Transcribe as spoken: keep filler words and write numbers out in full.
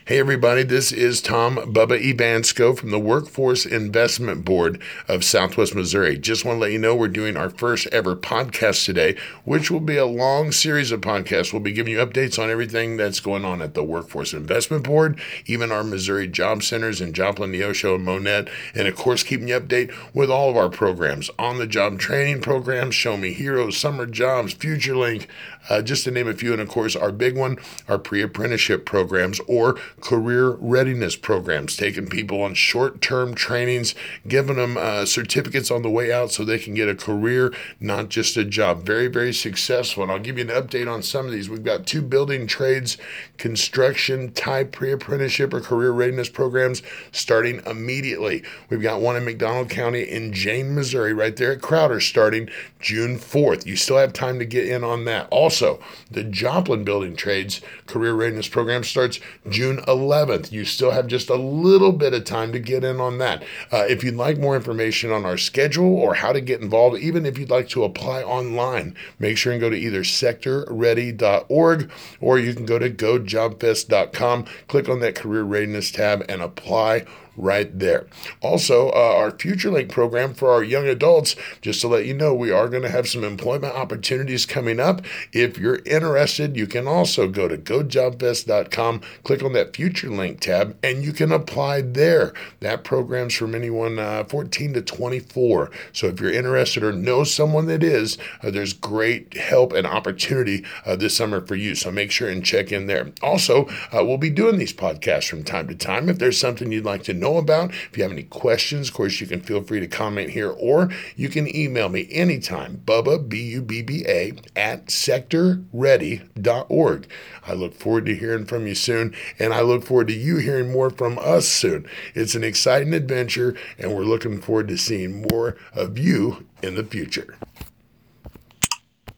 Hey everybody, this is Tom Bubba Ebansko from the Workforce Investment Board of Southwest Missouri. Just want to let you know we're doing our first ever podcast today, which will be a long series of podcasts. We'll be giving you updates on everything that's going on at the Workforce Investment Board, even our Missouri Job Centers in Joplin, Neosho, and Monette, and of course keeping you update with all of our programs, on-the-job training programs, Show Me Heroes, Summer Jobs, FutureLink, uh, just to name a few, and of course our big one, our pre-apprenticeship programs or career readiness programs, taking people on short-term trainings, giving them uh, certificates on the way out so they can get a career, not just a job. Very, very successful. And I'll give you an update on some of these. We've got two building trades, construction type pre-apprenticeship or career readiness programs starting immediately. We've got one in McDonald County in Jane, Missouri, right there at Crowder, starting June fourth. You still have time to get in on that. Also, the Joplin Building Trades Career Readiness Program starts June eleventh. You still have just a little bit of time to get in on that. Uh, if you'd like more information on our schedule or how to get involved, even if you'd like to apply online, make sure and go to either sector ready dot org or you can go to go job fest dot com, click on that Career Readiness tab and apply right there. Also, uh, our FutureLink program for our young adults, just to let you know, we are going to have some employment opportunities coming up. If you're interested, you can also go to go job fest dot com, click on that FutureLink tab, and you can apply there. That program's from anyone uh, fourteen to twenty-four. So if you're interested or know someone that is, uh, there's great help and opportunity uh, this summer for you. So make sure and check in there. Also, uh, we'll be doing these podcasts from time to time. If there's something you'd like to know about, if you have any questions, of course, you can feel free to comment here, or you can email me anytime, Bubba, B U B B A, at sector ready dot org. I look forward to hearing from you soon, and I look forward to you hearing more from us soon. It's an exciting adventure, and we're looking forward to seeing more of you in the future.